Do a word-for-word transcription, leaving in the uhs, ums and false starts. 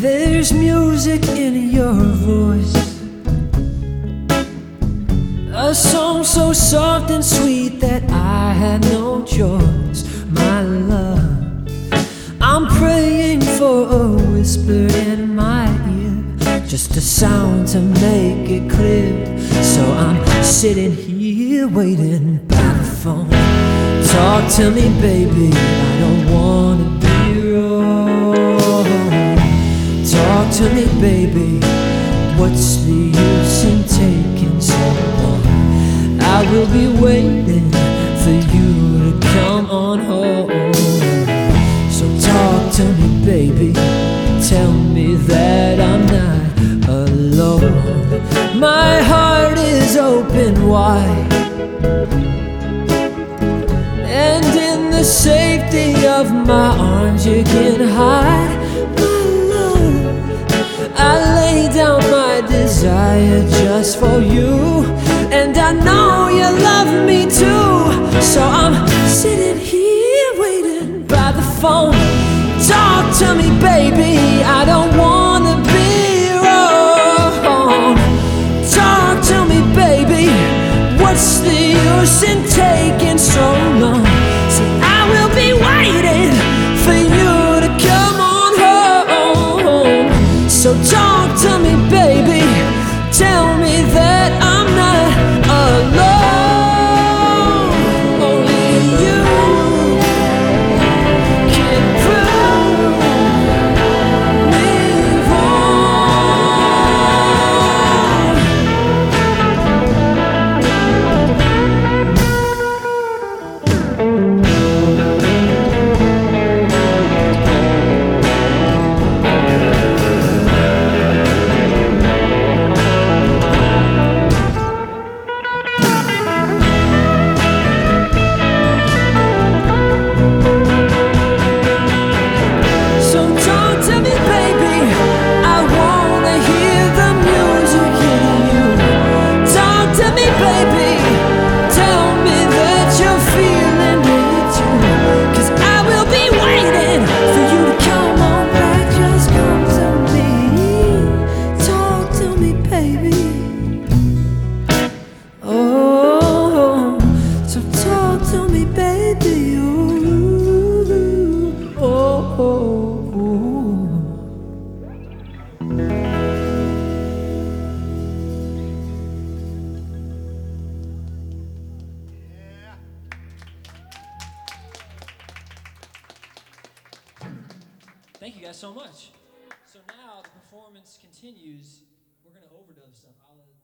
There's music in your voice, a song so soft and sweet that I had no choice. My love, I'm praying for a whisper in my ear, just a sound to make it clear. So I'm sitting here waiting by the phone. Talk to me, baby, I don't wanna be wrong. Talk to me, baby, what's the use in taking so long? I will be waiting for you to come on home. So talk to me, baby, tell me that I'm not alone. My heart is open wide, and in the safety of my arms you can hide. I lay down my desire just for you, and I know you love me too. So I'm sitting here waiting by the phone. Talk to me, baby, I don't wanna be wrong. Talk to me, baby, what's the use in taking so long? See, I will be waiting for you to come on home. So talk to me, baby, tell me that I'm not alone. Only you can prove me Thank you guys so much. So now the performance continues. We're going to overdub stuff. I'll